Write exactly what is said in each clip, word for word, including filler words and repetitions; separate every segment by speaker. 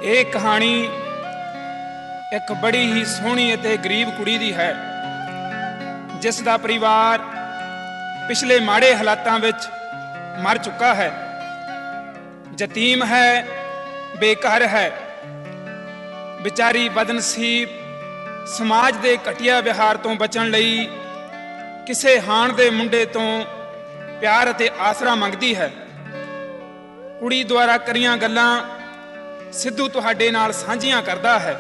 Speaker 1: ਇਹ ਕਹਾਣੀ ਇੱਕ ਬੜੀ ਹੀ ਸੋਹਣੀ ਅਤੇ ਗਰੀਬ ਕੁੜੀ ਦੀ ਹੈ, ਜਿਸ ਦਾ ਪਰਿਵਾਰ ਪਿਛਲੇ ਮਾੜੇ ਹਾਲਾਤਾਂ ਵਿੱਚ ਮਰ ਚੁੱਕਾ ਹੈ। ਯਤੀਮ ਹੈ, ਬੇਘਰ ਹੈ। ਵਿਚਾਰੀ ਬਦਨਸੀਬ ਸਮਾਜ ਦੇ ਘਟੀਆ ਵਿਹਾਰ ਤੋਂ ਬਚਣ ਲਈ ਕਿਸੇ ਹਾਣ ਦੇ ਮੁੰਡੇ ਤੋਂ ਪਿਆਰ ਅਤੇ ਆਸਰਾ ਮੰਗਦੀ ਹੈ। ਕੁੜੀ ਦੁਆਰਾ ਕਰੀਆਂ ਗੱਲਾਂ ਸਿੱਧੂ ਤੁਹਾਡੇ ਨਾਲ ਸਾਂਝੀਆਂ ਕਰਦਾ ਹੈ।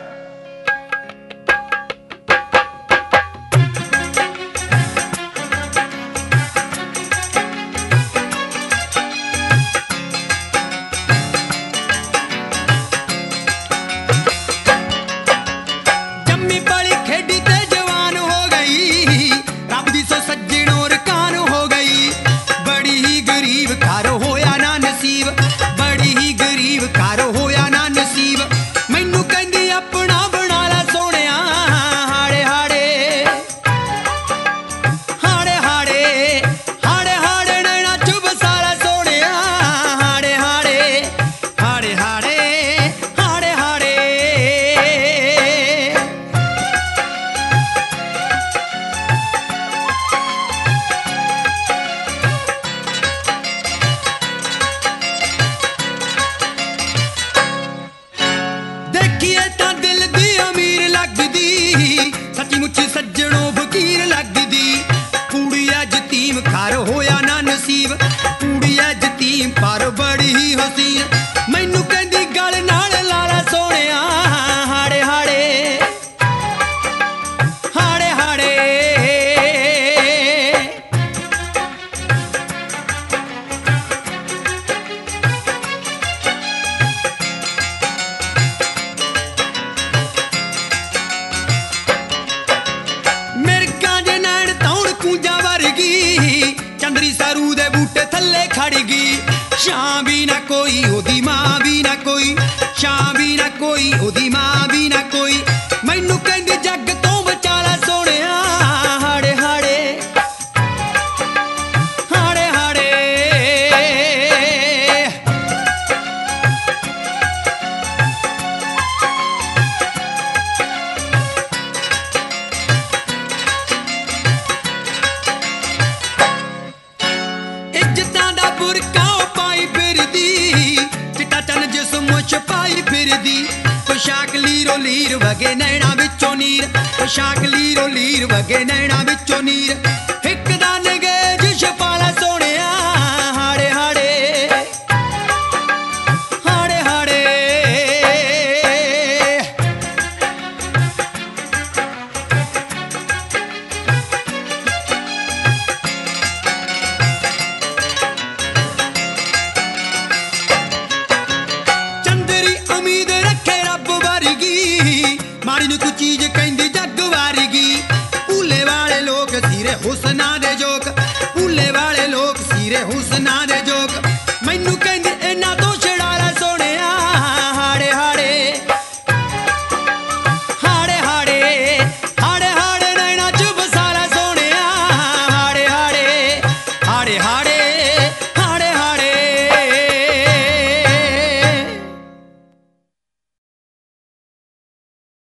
Speaker 2: शां भी ना कोई ओदी मां भी ना कोई, शां भी ना कोई ओदी मां भी ना कोई। मैनू कहंदी जग तो बचा लै सोहणिया हाड़े हाड़े हाड़े हाड़े। इज्जतां दा बुरका छपाई फिरदी पोशाक लीरो लीर वगे नैना विचों नीर, पोशाक लीरो लीर वगे नैना विचों नीर। हिक दा नगेज छपाला सोहणिया हाड़े हाड़े हाड़े हाड़े। माड़ी नूं कोई चीज कहंदी जग वारगी, भूले वाले लोग सिरे हुस